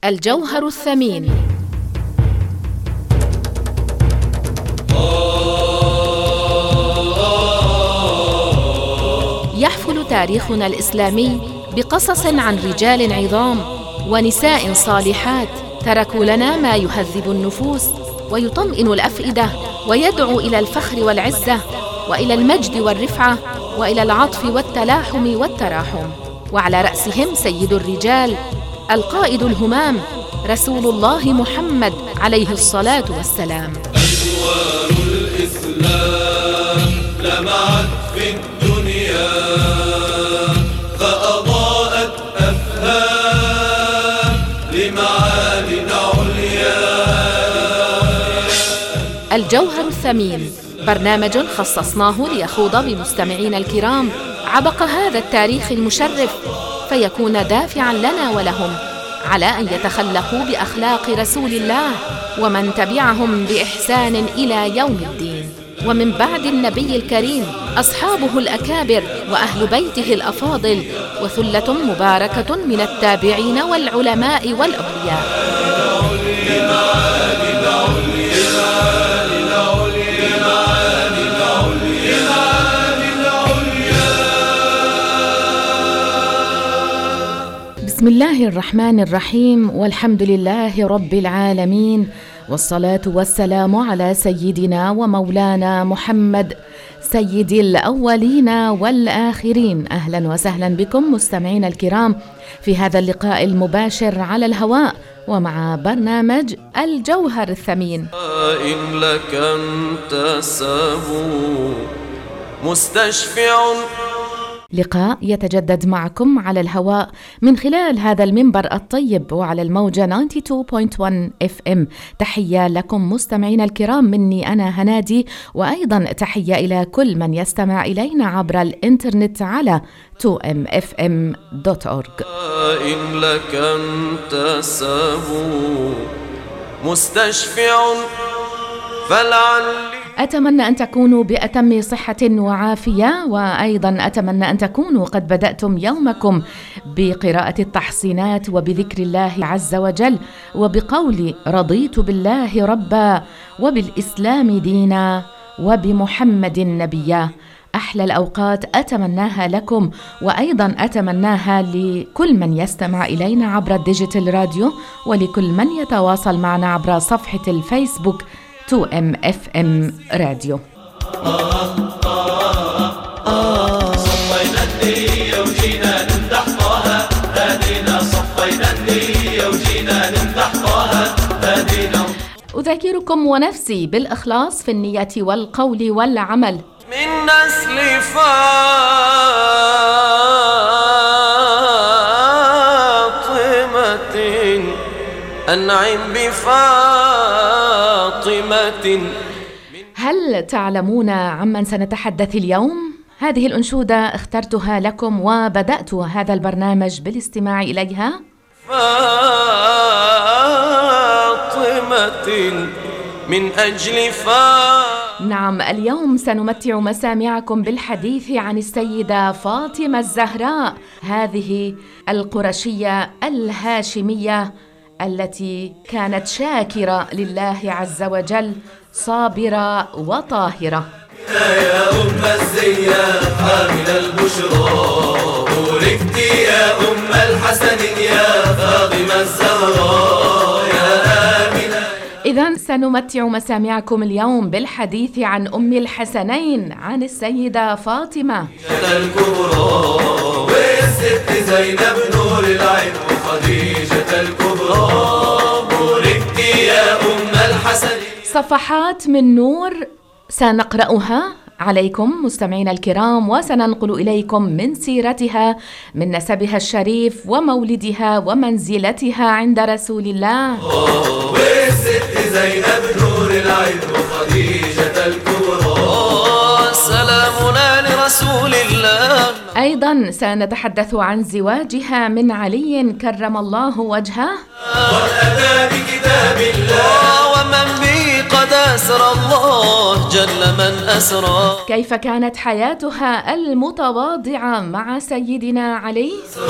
الجوهر الثمين. يحفل تاريخنا الإسلامي بقصص عن رجال عظام ونساء صالحات تركوا لنا ما يهذب النفوس ويطمئن الأفئدة ويدعو إلى الفخر والعزة وإلى المجد والرفعة وإلى العطف والتلاحم والتراحم، وعلى رأسهم سيد الرجال القائد الهمام رسول الله محمد عليه الصلاة والسلام. أنوار الإسلام لمعت في الدنيا فأضاءت أفهام لمعالي عليا. الجوهر الثمين برنامج خصصناه ليخوض بمستمعينا الكرام عبق هذا التاريخ المشرف، فيكون دافعاً لنا ولهم على أن يتخلقوا بأخلاق رسول الله ومن تبعهم بإحسان إلى يوم الدين. ومن بعد النبي الكريم أصحابه الأكابر وأهل بيته الأفاضل وثلة مباركة من التابعين والعلماء والأولياء. بسم الله الرحمن الرحيم، والحمد لله رب العالمين، والصلاة والسلام على سيدنا ومولانا محمد سيد الأولين والآخرين. أهلا وسهلا بكم مستمعينا الكرام في هذا اللقاء المباشر على الهواء ومع برنامج الجوهر الثمين. إن لك أنت سبو مستشفع، لقاء يتجدد معكم على الهواء من خلال هذا المنبر الطيب وعلى الموجة 92.1 FM. تحية لكم مستمعين الكرام مني أنا هنادي، وأيضا تحية إلى كل من يستمع إلينا عبر الإنترنت على 2mfm.org. إن لك أنت سبو مستشفع فلعلي. أتمنى أن تكونوا بأتم صحة وعافية، وأيضا أتمنى أن تكونوا قد بدأتم يومكم بقراءة التحصينات وبذكر الله عز وجل وبقول رضيت بالله ربا وبالإسلام دينا وبمحمد نبيا. أحلى الأوقات أتمناها لكم، وأيضا أتمناها لكل من يستمع إلينا عبر الديجيتال راديو، ولكل من يتواصل معنا عبر صفحة الفيسبوك 2MFM راديو. صفينا النية وجينا نمدح طه هدينا، صفينا النية وجينا نمدح طه هدينا. أذكركم ونفسي بالإخلاص في النية والقول والعمل من نسل فاطمة أنعم بفاطمة. هل تعلمون عمن سنتحدث اليوم؟ هذه الأنشودة اخترتها لكم وبدأت هذا البرنامج بالاستماع إليها. فاطمة من أجل نعم، اليوم سنمتع مسامعكم بالحديث عن السيدة فاطمة الزهراء، هذه القرشية الهاشمية التي كانت شاكرة لله عز وجل، صابرة وطاهرة. يا أم الزيات حامل البشرى بوركت يا أم الحسن يا فاطمة الزهراء يا آمنة. إذن سنمتع مسامعكم اليوم بالحديث عن أم الحسنين، عن السيدة فاطمة الكبرى والست زينب نور العين وخديجة الكبرى بوركت يا أم الحسن. صفحات من نور سنقرأها عليكم مستمعين الكرام، وسننقل إليكم من سيرتها، من نسبها الشريف ومولدها ومنزلتها عند رسول الله. والست زينب نور العين وخديجة الكبرى سلامنا لرسول الله. أيضا سنتحدث عن زواجها من علي كرم الله وجهه، والأتى بكتاب الله ومن به قد أسرى الله جل من أسرى. كيف كانت حياتها المتواضعة مع سيدنا علي؟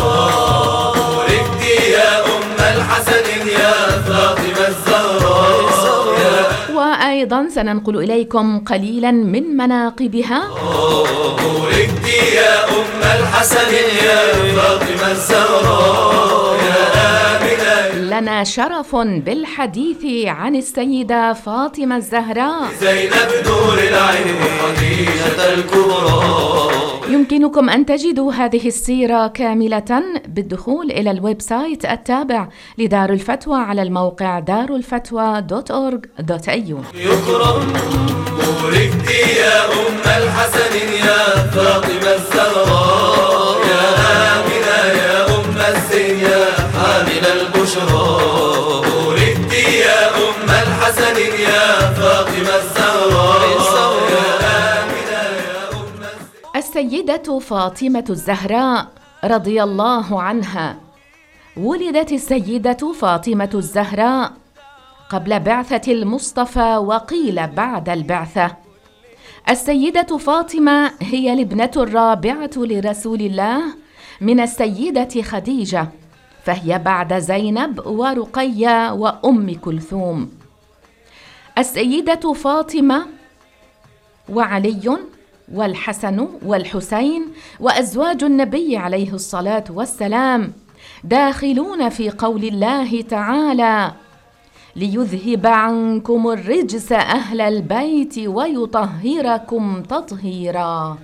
ولدتي يا أم الحسن يا فاطمة الزهراء. وأيضا سننقل إليكم قليلا من مناقبها. ولدتي يا أم الحسن يا فاطمة الزهراء يا آمنة. لنا شرف بالحديث عن السيدة فاطمة الزهراء زينب نور العين خديجة الكبرى. يمكنكم أن تجدوا هذه السيرة كاملة بالدخول إلى الويب سايت التابع لدار الفتوى على الموقع darulfatwa.org.au. يكرم ولدتي يا أم الحسن يا فاطمة الزهراء يا آمنة يا أم الزين يا حامل البشرى. ولدتي يا أم الحسن يا فاطمة الزهراء يا آمنة يا أم الزين. السيدة فاطمة الزهراء رضي الله عنها. ولدت السيدة فاطمة الزهراء قبل بعثة المصطفى وقيل بعد البعثة. السيدة فاطمة هي الابنة الرابعة لرسول الله من السيدة خديجة، فهي بعد زينب ورقية وأم كلثوم. السيدة فاطمة وعلي والحسن والحسين وأزواج النبي عليه الصلاة والسلام داخلون في قول الله تعالى: ليذهب عنكم الرجس أهل البيت ويطهركم تطهيرا.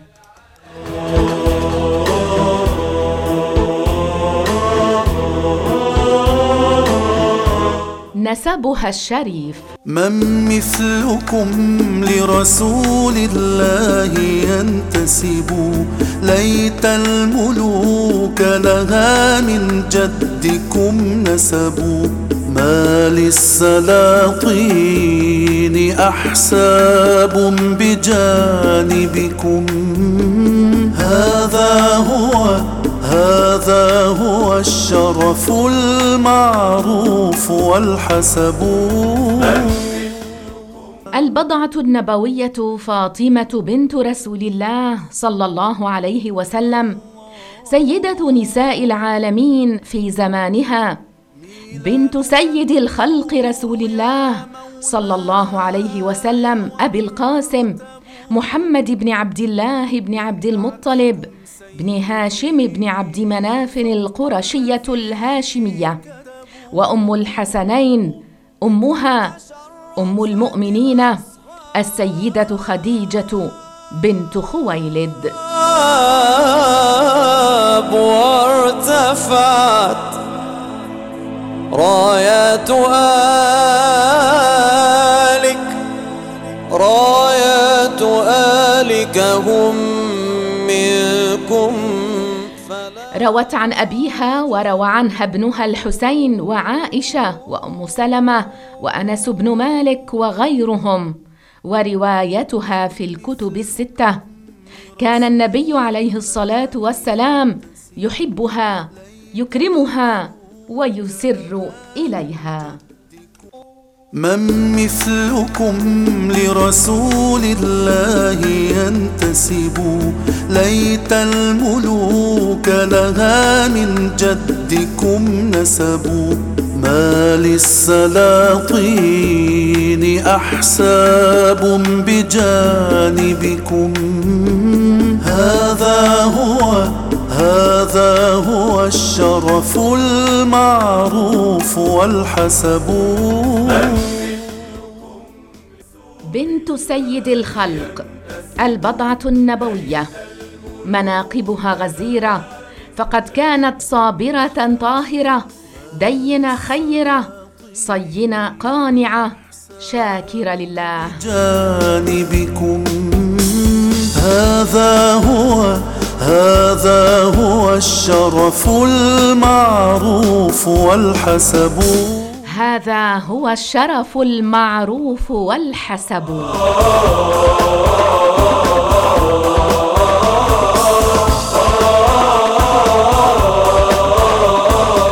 نسبها الشريف. من مثلكم لرسول الله ينتسب، ليت الملوك لها من جدكم نسب. ما للسلاطين أحساب بجانبكم، هذا هو الشرف المعروف والحسب. البضعة النبوية فاطمة بنت رسول الله صلى الله عليه وسلم، سيدة نساء العالمين في زمانها، بنت سيد الخلق رسول الله صلى الله عليه وسلم أبي القاسم محمد بن عبد الله بن عبد المطلب بن هاشم بن عبد مناف القرشية الهاشمية، وأم الحسنين أمها أم المؤمنين السيدة خديجة بنت خويلد. وارتفعت رايات آلك هم منكم. روت عن أبيها وروى عنها ابنها الحسين وعائشة وأم سلمة وأنس بن مالك وغيرهم، وروايتها في الكتب الستة. كان النبي عليه الصلاة والسلام يحبها يكرمها ويسر إليها. من مثلكم لرسول الله ينتسب، ليت الملوك لها من جدكم نسب. ما للسلاطين أحساب بجانبكم، هذا هو الشرف المعروف والحسب. بنت سيد الخلق، البضعة النبوية، مناقبها غزيرة، فقد كانت صابرة طاهرة، دينة خيرة، صينة قانعة، شاكرة لله. جانبكم هذا هو الشرف المعروف والحسب. هذا هو الشرف المعروف والحسب.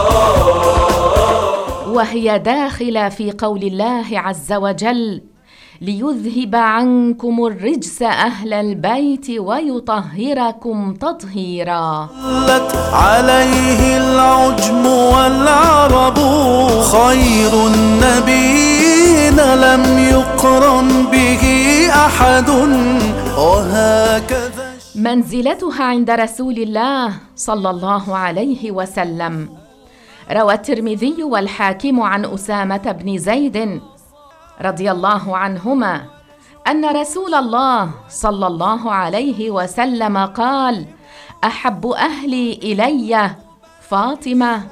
وهي داخلة في قول الله عز وجل: ليذهب عنكم الرجس أهل البيت ويطهركم تطهيرا. صلت عليه العجم والعرب، خير النبيين لم يقرن به أحد، وهكذا منزلتها عند رسول الله صلى الله عليه وسلم. روى الترمذي والحاكم عن أسامة بن زيد رضي الله عنهما أن رسول الله صلى الله عليه وسلم قال: أحب أهلي إلي فاطمة.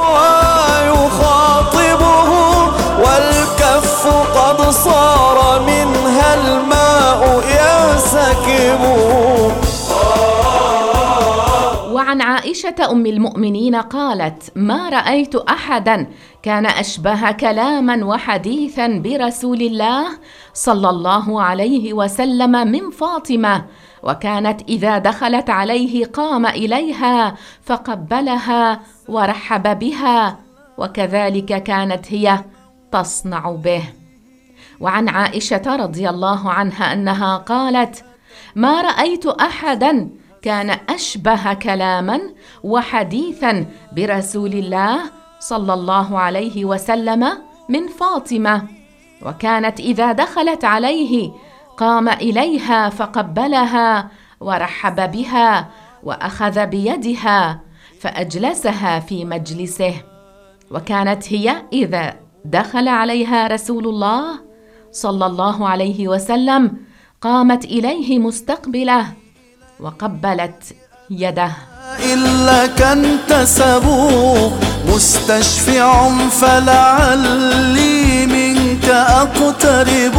ويخاطبه والكف قد صار منها الماء ينسكب. وعن عائشة أم المؤمنين قالت: ما رأيت أحدا كان أشبه كلاما وحديثا برسول الله صلى الله عليه وسلم من فاطمة، وكانت إذا دخلت عليه قام إليها فقبلها ورحب بها، وكذلك كانت هي تصنع به. وعن عائشة رضي الله عنها أنها قالت: ما رأيت أحدا كان أشبه كلاما وحديثا برسول الله صلى الله عليه وسلم من فاطمة، وكانت إذا دخلت عليه قام إليها فقبلها ورحب بها وأخذ بيدها فأجلسها في مجلسه، وكانت هي إذا دخل عليها رسول الله صلى الله عليه وسلم قامت إليه مستقبله وقبلت يده. إلا كانتسبوا مستشفع فلعلي منك أقترب.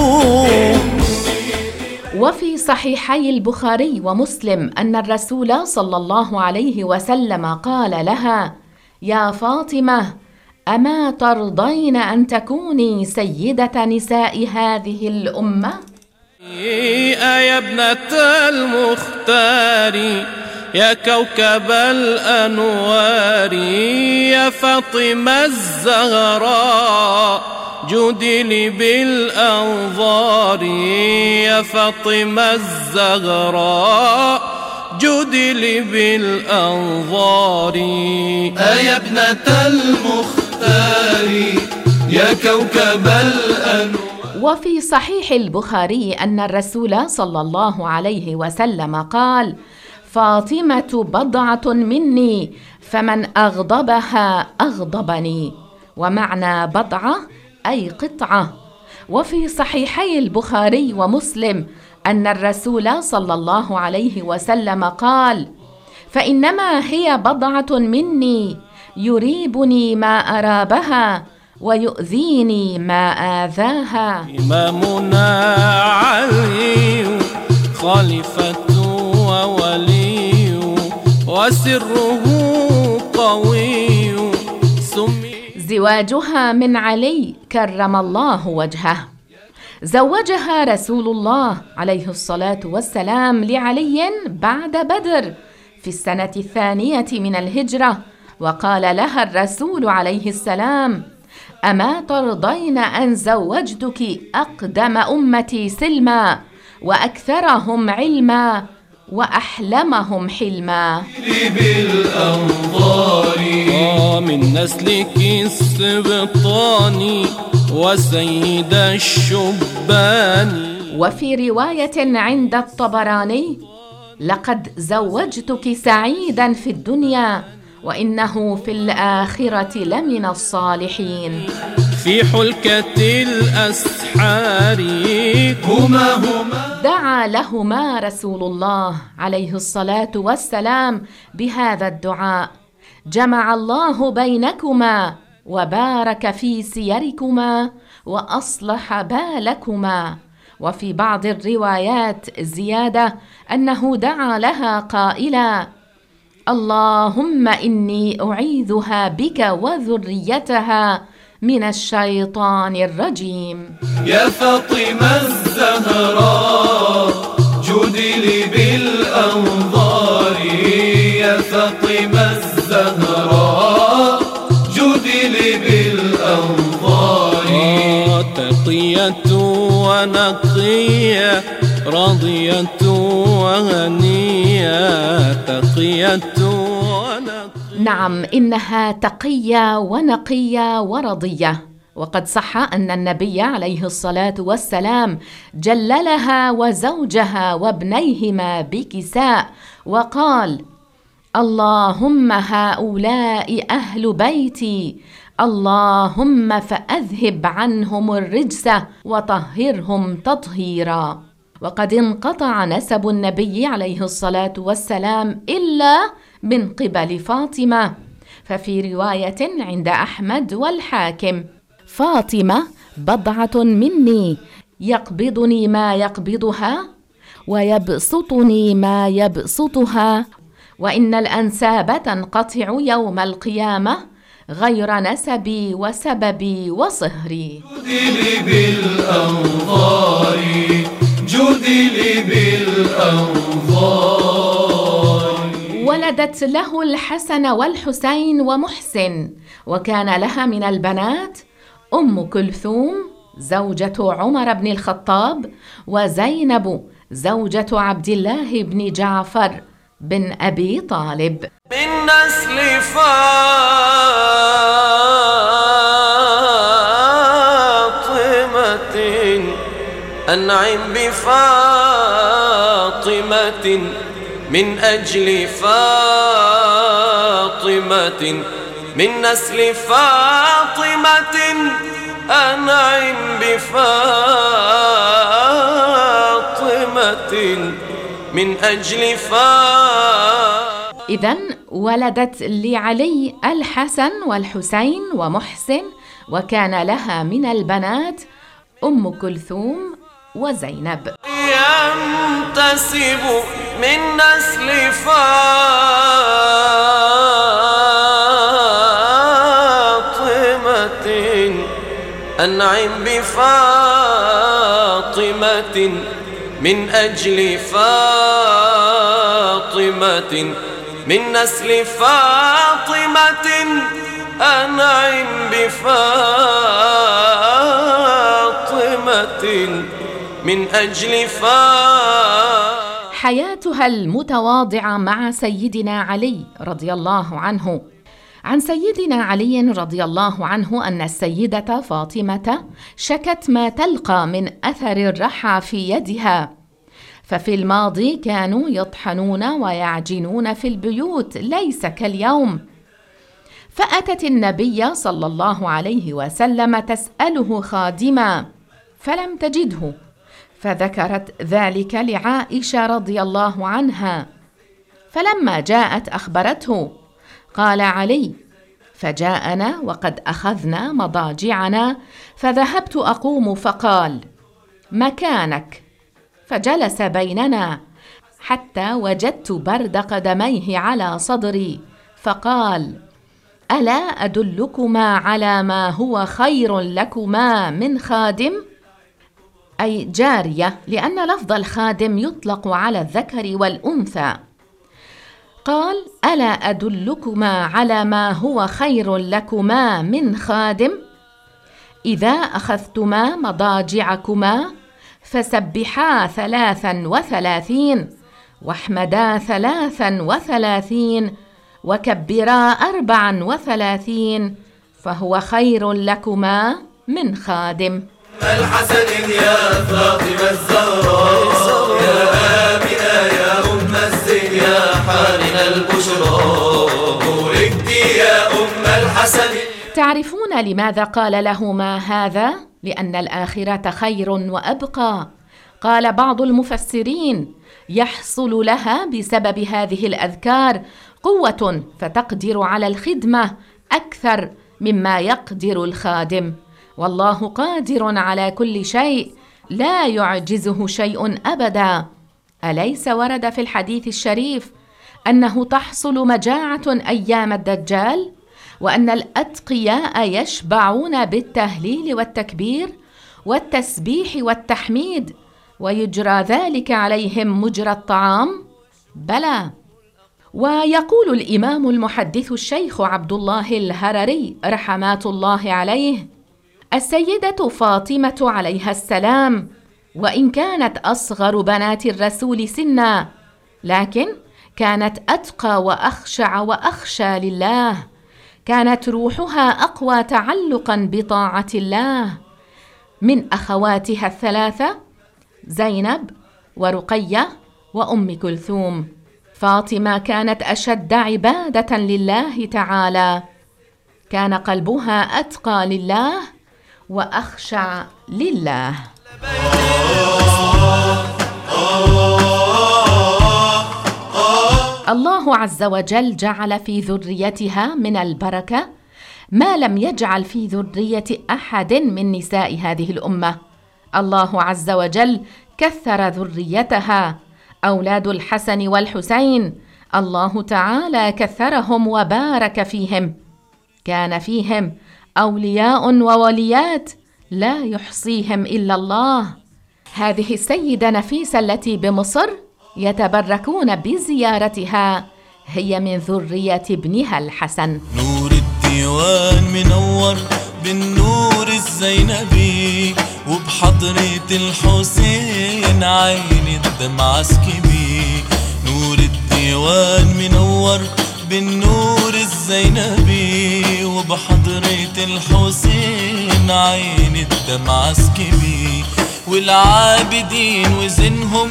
وفي صحيحي البخاري ومسلم أن الرسول صلى الله عليه وسلم قال لها: يا فاطمة، أما ترضين أن تكوني سيدة نساء هذه الأمة؟ يا ابنة المختار، يا كوكب الأنوار، يا فاطمة الزهراء، جودي لي بالأنظار، يا فاطمة الزهراء، جودي لي بالأنظار. يا ابنة المختار، يا كوكب الأنوار. وفي صحيح البخاري أن الرسول صلى الله عليه وسلم قال: فاطمة بضعة مني، فمن أغضبها أغضبني. ومعنى بضعة أي قطعة. وفي صحيحي البخاري ومسلم أن الرسول صلى الله عليه وسلم قال: فإنما هي بضعة مني، يريبني ما أرابها ويؤذيني ما آذاها. إمامنا علي خليفة وولي، وسره قوي، زواجها من علي كرم الله وجهه. زوجها رسول الله عليه الصلاة والسلام لعلي بعد بدر في السنة 2 من الهجرة، وقال لها الرسول عليه السلام: أما ترضين أن زوجتك أقدم أمتي سلما، وأكثرهم علما، وأحلمهم حلما. من نسلك السبطاني وسيد الشبان. وفي رواية عند الطبراني: لقد زوجتك سعيدا في الدنيا، وإنه في الآخرة لمن الصالحين. في حلكة الأسحار هما دعا لهما رسول الله عليه الصلاة والسلام بهذا الدعاء: جمع الله بينكما وبارك في سيركما وأصلح بالكما. وفي بعض الروايات زيادة أنه دعا لها قائلا: اللهم إني أعيذها بك وذريتها من الشيطان الرجيم. يا فاطمة الزهراء، جودي لي بالأنظار، يا فاطمة الزهراء، جودي لي بالأنظار. تقية ونقية، راضية وهنية، تقية ونقية. نعم، إنها تقية ونقية ورضية. وقد صح أن النبي عليه الصلاة والسلام جللها وزوجها وابنيهما بكساء وقال: اللهم هؤلاء أهل بيتي، اللهم فأذهب عنهم الرجس وطهرهم تطهيرا. وقد انقطع نسب النبي عليه الصلاة والسلام إلا من قبل فاطمة، ففي رواية عند أحمد والحاكم: فاطمة بضعة مني، يقبضني ما يقبضها ويبسطني ما يبسطها، وإن الأنساب تنقطع يوم القيامة غير نسبي وسببي وصهري. جودي لي بالأنظار، جودي لي بالأنظار. ولدت له الحسن والحسين ومحسن، وكان لها من البنات أم كلثوم زوجة عمر بن الخطاب، وزينب زوجة عبد الله بن جعفر بن أبي طالب. من نسل فاطمة أنعم بفاطمة، من أجل فاطمة، من نسل فاطمة أنعم بفاطمة، من أجل إذن ولدت لعلي الحسن والحسين ومحسن، وكان لها من البنات أم كلثوم وزينب. ينتسب من نسل فاطمة أنعم بفاطمة، من أجل فاطمة، من نسل فاطمة أنعم بفاطمة، من أجل حياتها المتواضعة مع سيدنا علي رضي الله عنه. عن سيدنا علي رضي الله عنه أن السيدة فاطمة شكت ما تلقى من أثر الرحى في يدها، ففي الماضي كانوا يطحنون ويعجنون في البيوت ليس كاليوم، فأتت النبي صلى الله عليه وسلم تسأله خادما فلم تجده، فذكرت ذلك لعائشة رضي الله عنها، فلما جاءت أخبرته. قال علي: فجاءنا وقد أخذنا مضاجعنا، فذهبت أقوم فقال: مكانك، فجلس بيننا حتى وجدت برد قدميه على صدري، فقال: ألا أدلكما على ما هو خير لكما من خادم؟ أي جارية، لأن لفظ الخادم يطلق على الذكر والأنثى. قال: ألا أدلكما على ما هو خير لكما من خادم؟ إذا أخذتما مضاجعكما فسبحا 33 واحمدا 33 وكبرا 34، فهو خير لكما من خادم. الحسن يا فاطمة الزهراء، يا آمنة يا أم الزين، يا حارن البشرى، ولدتي يا أم الحسن. تعرفون لماذا قال لهما هذا؟ لأن الآخرة خير وأبقى. قال بعض المفسرين: يحصل لها بسبب هذه الأذكار قوة فتقدر على الخدمة أكثر مما يقدر الخادم، والله قادر على كل شيء، لا يعجزه شيء أبدا. أليس ورد في الحديث الشريف أنه تحصل مجاعة أيام الدجال، وأن الأتقياء يشبعون بالتهليل والتكبير والتسبيح والتحميد، ويجرى ذلك عليهم مجرى الطعام؟ بلى. ويقول الإمام المحدث الشيخ عبد الله الهرري رحمات الله عليه: السيدة فاطمة عليها السلام وإن كانت أصغر بنات الرسول سنا، لكن كانت أتقى وأخشع وأخشى لله، كانت روحها أقوى تعلقا بطاعة الله. من أخواتها الثلاثة زينب ورقية وأم كلثوم، فاطمة كانت أشد عبادة لله تعالى، كان قلبها أتقى لله وأخشع لله. الله عز وجل جعل في ذريتها من البركة ما لم يجعل في ذرية أحد من نساء هذه الأمة. الله عز وجل كثر ذريتها، أولاد الحسن والحسين الله تعالى كثرهم وبارك فيهم، كان فيهم أولياء ووليات لا يحصيهم إلا الله. هذه السيدة نفيسة التي بمصر يتبركون بزيارتها هي من ذرية ابنها الحسن. نور الديوان منور بالنور الزينبي، وبحضرة الحسين عين الدمعة اسكبي. نور الديوان منور بالنور الزينبي، وبحضرة الحسين عين الدمعة اسكبي. والعابدين وزنهم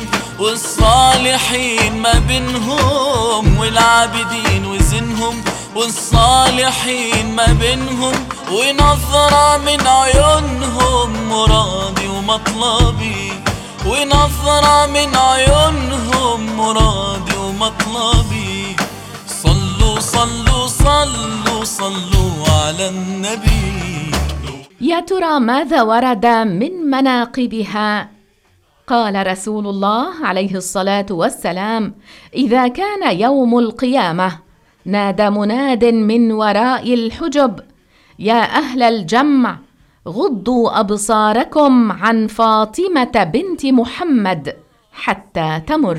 والصالحين ما بينهم، والعابدين وزنهم والصالحين ما بينهم، ونظرة من عيونهم مرادي ومطلبي، ونظرة من عيونهم مرادي ومطلبي. صلوا صلوا صلوا صلوا على النبي. يا ترى ماذا ورد من مناقبها؟ قال رسول الله عليه الصلاة والسلام: إذا كان يوم القيامة نادى مناد من وراء الحجب: يا أهل الجمع غضوا أبصاركم عن فاطمة بنت محمد حتى تمر.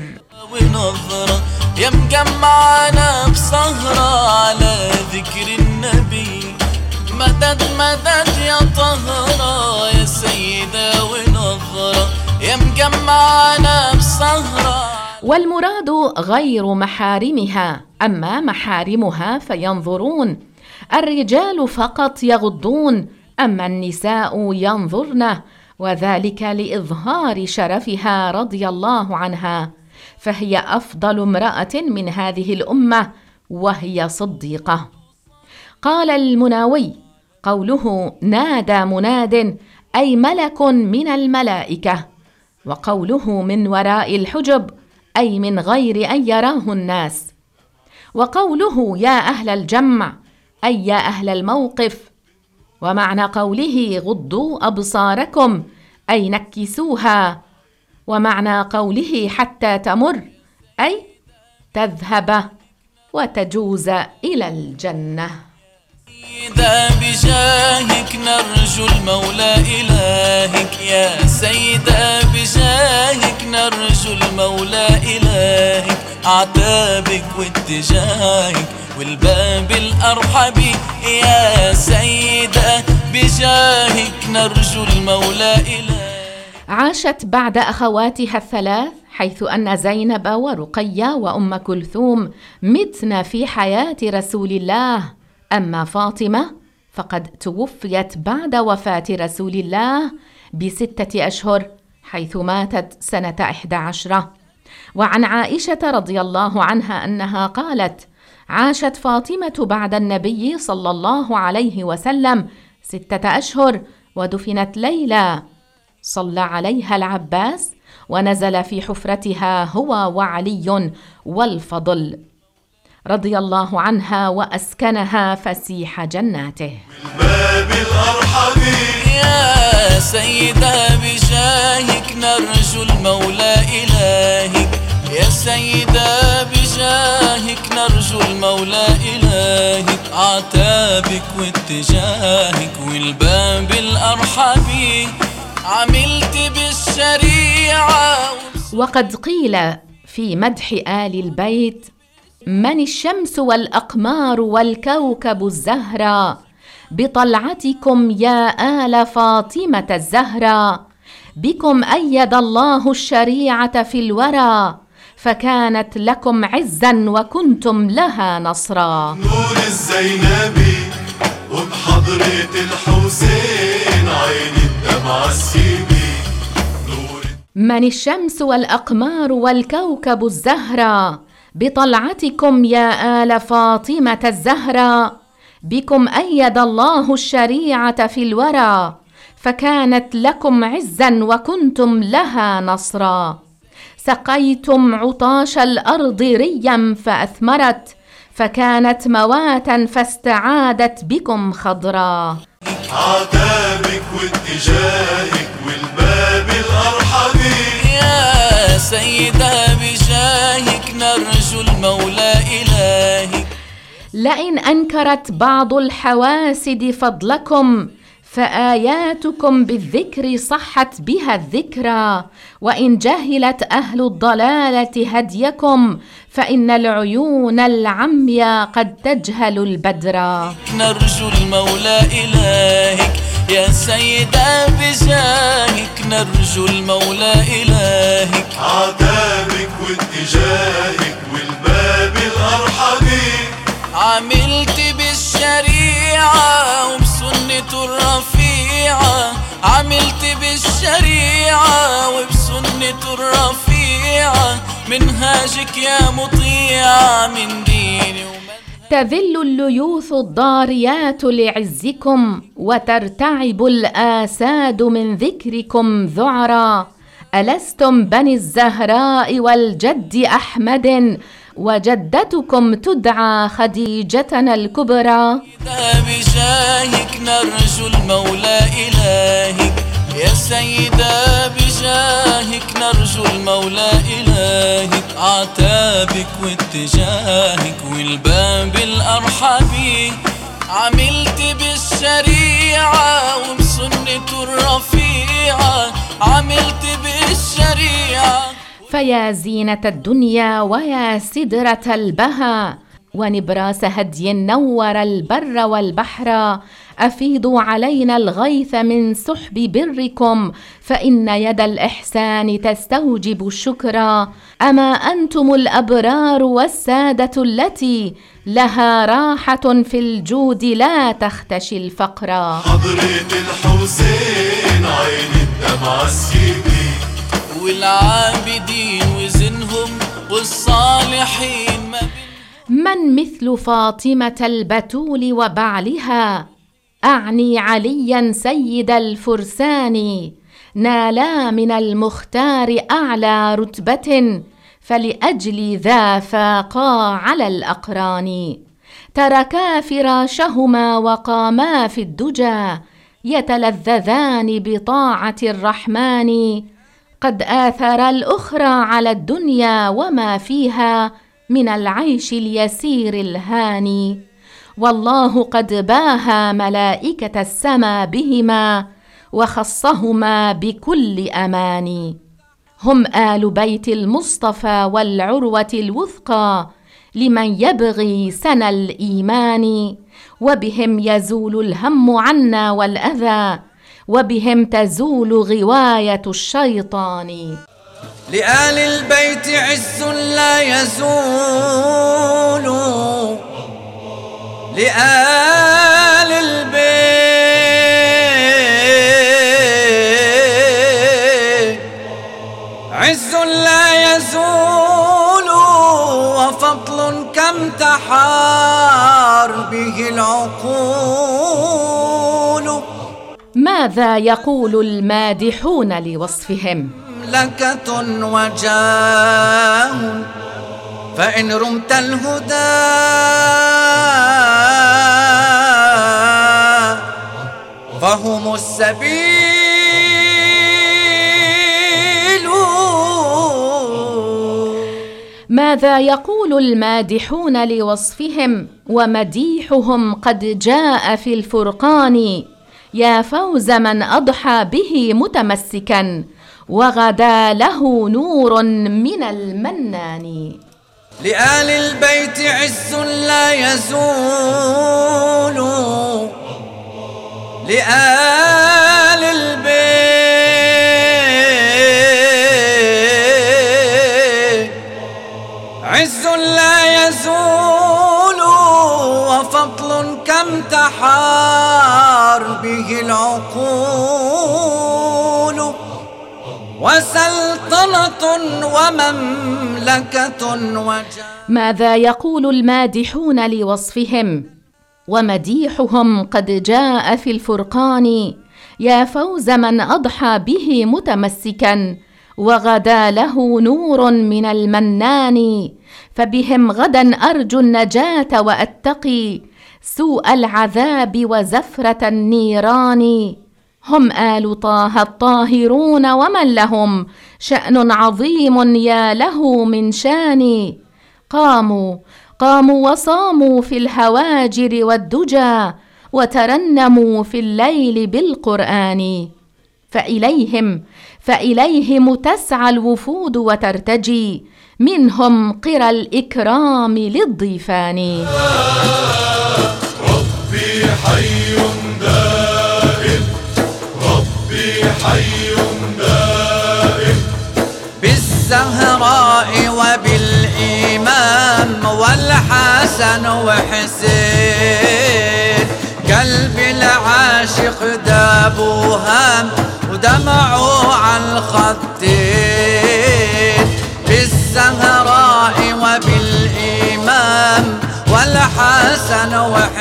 ونظرة يا مجمعنا بسهرة على ذكر النبي، مدد مدد يا طهرة يا سيدة، ونظرة يا مجمعنا بسهرة. والمراد غير محارمها، أما محارمها فينظرون، الرجال فقط يغضون، أما النساء ينظرن، وذلك لإظهار شرفها رضي الله عنها، فهي أفضل امرأة من هذه الأمة وهي صديقة. قال المناوي: قوله نادى مناد أي ملك من الملائكة، وقوله من وراء الحجب أي من غير أن يراه الناس، وقوله يا أهل الجمع أي يا أهل الموقف، ومعنى قوله غضوا أبصاركم أي نكسوها، ومعنى قوله حتى تمر أي تذهب وتجوز إلى الجنة. سيدة بجاهك نرجو المولى إلهك، يا سيدة بجاهك نرجو المولى إلهك، عتابك واتجاهك والباب الأرحبي، يا سيدة بجاهك نرجو المولى إلهك. عاشت بعد أخواتها الثلاث، حيث أن زينب ورقية وأم كلثوم متن في حياة رسول الله، أما فاطمة فقد توفيت بعد وفاة رسول الله ب6 أشهر، حيث ماتت سنة 11. وعن عائشة رضي الله عنها أنها قالت: عاشت فاطمة بعد النبي صلى الله عليه وسلم 6 أشهر ودفنت ليلى، صلى عليها العباس ونزل في حفرتها هو وعلي والفضل رضي الله عنها وأسكنها فسيح جناته. بالباب الأرحبي يا سيدة بجاهك نرجو المولى إلهك، يا سيدة بجاهك نرجو المولى إلهك، عتابك واتجاهك والباب الأرحبي، عملت بالشريعة. وقد قيل في مدح آل البيت: من الشمس والأقمار والكوكب الزهرا بطلعتكم يا آل فاطمة الزهرا، بكم أيد الله الشريعة في الورى فكانت لكم عزا وكنتم لها نصرا. نور الزينبي وبحضرة الحسين عين الدمعة السيبي. من الشمس والأقمار والكوكب الزهرة بطلعتكم يا آل فاطمة الزهراء. بكم أيد الله الشريعة في الورى فكانت لكم عزا وكنتم لها نصرا. سقيتم عطاش الأرض ريا فأثمرت فكانت مواتا فاستعادت بكم خضرا. عتابك واتجاهك والباب الأرحبي يا سيدة بجاهك نرجو المولى إلهك. لئن أنكرت بعض الحواسد فضلكم فآياتكم بالذكر صحت بها الذكرى. وإن جهلت أهل الضلالة هديكم فإن العيون العميا قد تجهل البدرا. نرجو المولى إلهك يا سيدة بجاهك نرجو المولى إلهك. عتابك واتجاهك والباب الأرحبي عملت بالشريعة وبسنة الرفيعة. عملت بالشريعة وبسنة الرفيعة منهاجك يا مطيع من ديني. تذل الليوث الضاريات لعزكم وترتعب الآساد من ذكركم ذعرا. ألستم بني الزهراء والجد أحمد وجدتكم تدعى خديجتنا الكبرى. بجاهك نرجو المولى إلهك يا سيدة بجاهك نرجو المولى إلهك. عتابك واتجاهك والباب الأرحبي عملت بالشريعة وبسنة الرفيعة. عملت بالشريعة. فيا زينة الدنيا ويا سدرة البهى ونبراس هدي نور البر والبحر. أفيضوا علينا الغيث من سحب بركم فإن يد الإحسان تستوجب الشكر. أما أنتم الأبرار والسادة التي لها راحة في الجود لا تختشي الفقر. حضرة الحسين عين الدمعة السيبي والعابدين وزنهم والصالحين من مثل فاطمة البتول وبعلها أعني عليا سيد الفرسان. نالا من المختار أعلى رتبة فلأجل ذا فاقا على الأقران. تركا فراشهما وقاما في الدجى يتلذذان بطاعة الرحمن. قد آثر الأخرى على الدنيا وما فيها من العيش اليسير الهاني. والله قد باهى ملائكة السما بهما وخصهما بكل أمان. هم آل بيت المصطفى والعروة الوثقى لمن يبغي سنى الإيمان. وبهم يزول الهم عنا والأذى وبهم تزول غواية الشيطان. لآل البيت عز لا يزول. لآل البيت عز لا يزول وفضل كم تحار به العقول. ماذا يقول المادحون لوصفهم؟ مملكة وجاه فإن رمت الهدى فهم السبيل. ماذا يقول المادحون لوصفهم ومديحهم قد جاء في الفرقان؟ يا فوز من أضحى به متمسكا وغدا له نور من المنان. لآل البيت عز لا يزول. لآل البيت وسلطنة ومملكة ماذا يقول المادحون لوصفهم؟ ومديحهم قد جاء في الفرقان، يا فوز من أضحى به متمسكا، وغدا له نور من المنان. فبهم غدا أرجو النجاة وأتقي سوء العذاب وزفرة النيران. هم آل طه الطاهرون ومن لهم شأن عظيم يا له من شان. قاموا وصاموا في الهواجر والدجى، وترنموا في الليل بالقرآن. فإليهم تسعى الوفود وترتجي، منهم قرى الإكرام للضيفان. ربي حي دائم، ربي حي دائم، بالزهراء وبالإمام والحسن وحسين. قلبي العاشق دابوا هام ودمعوا على الخدين. بالزهراء وبالإمام والحسن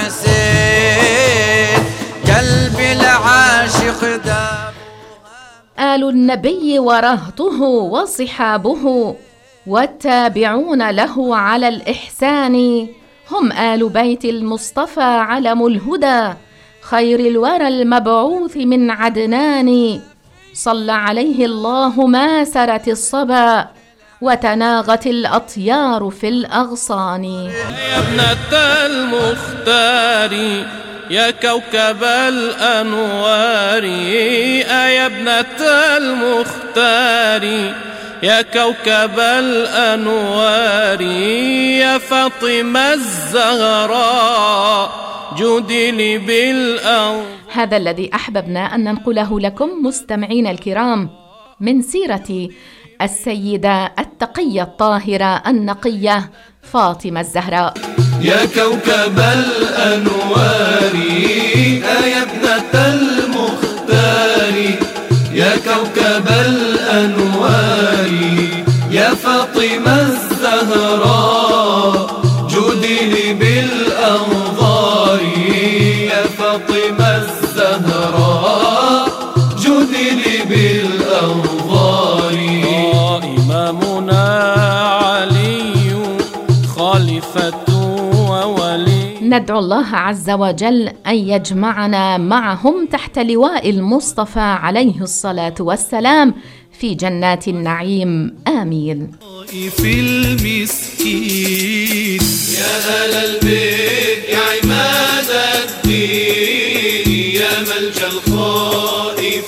وحسين. قلبي العاشق دابوا. آل النبي ورهطه وصحابه والتابعون له على الإحسان، هم آل بيت المصطفى علم الهدى، خير الورى المبعوث من عدنان. صلى عليه الله ما سرت الصبا، وتناغت الأطيار في الأغصان. يا ابنة المختار يا كوكب الأنوار، يا ابنة المختار يا كوكب الأنوار، يا فاطمة الزهراء جودي لي بالأرض. هذا الذي أحببنا أن ننقله لكم مستمعين الكرام من سيرة السيدة التقية الطاهرة النقية فاطمة الزهراء. يا كوكب الأنوار يا ابنة المختار، يا كوكب الأنوار يا فاطمة الزهراء جودي لي بالأنظار. يا فاطمة الزهراء جودي لي بالأنظار. إمامنا علي خليفة وولي. ندعو الله عز وجل أن يجمعنا معهم تحت لواء المصطفى عليه الصلاة والسلام في جنات النعيم، آمين. في المسكين يا أهل البيت يا عماد الدين، يا ملجأ الخائف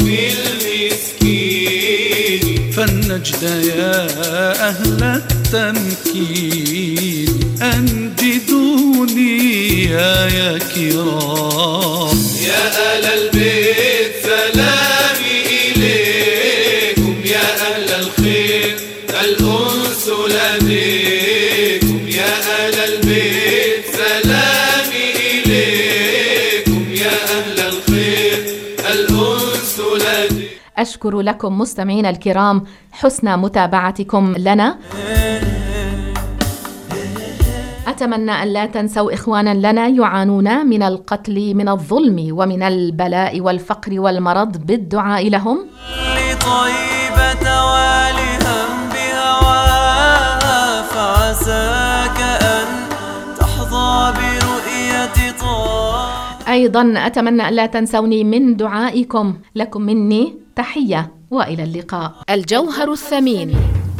المسكين. فالنجد يا أهل التمكين، أنجدوني يا كرام. يا أهل البيت سلامي إليكم، يا أهل الخير الأنس لديكم. يا أهل البيت سلامي إليكم، يا أهل الخير الأنس لديكم. أشكر لكم مستمعين الكرام حسن متابعتكم لنا. أتمنى أن لا تنسوا إخوانا لنا يعانون من القتل، من الظلم، ومن البلاء والفقر والمرض بالدعاء لهم. لطيبة والهم بهواها، فعساك أن تحظى برؤية طه. أيضا أتمنى أن لا تنسوني من دعائكم. لكم مني تحية وإلى اللقاء. الجوهر الثمين.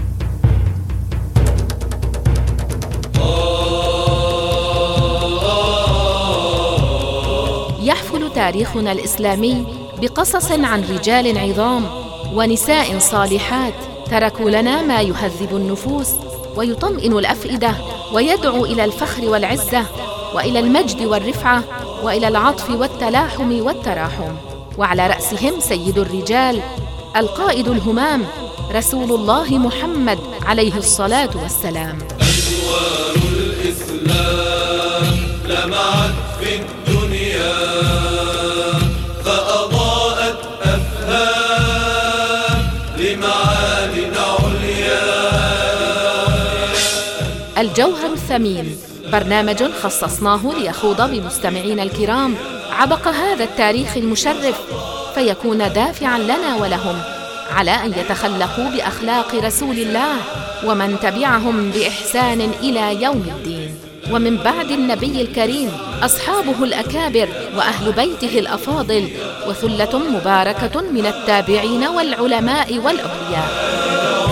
يحفل تاريخنا الإسلامي بقصص عن رجال عظام ونساء صالحات تركوا لنا ما يهذب النفوس ويطمئن الأفئدة ويدعو إلى الفخر والعزة وإلى المجد والرفعة وإلى العطف والتلاحم والتراحم. وعلى رأسهم سيد الرجال القائد الهمام رسول الله محمد عليه الصلاة والسلام. أنوار الإسلام لمعت في الدنيا، فأضاءت أفهام لمعاني الجوهر الثمين، برنامج خصصناه ليخوض بمستمعينا الكرام عبق هذا التاريخ المشرف، فيكون دافعاً لنا ولهم على أن يتخلقوا بأخلاق رسول الله ومن تبعهم بإحسان إلى يوم الدين. ومن بعد النبي الكريم أصحابه الأكابر وأهل بيته الأفاضل، وثلة مباركة من التابعين والعلماء والأولياء.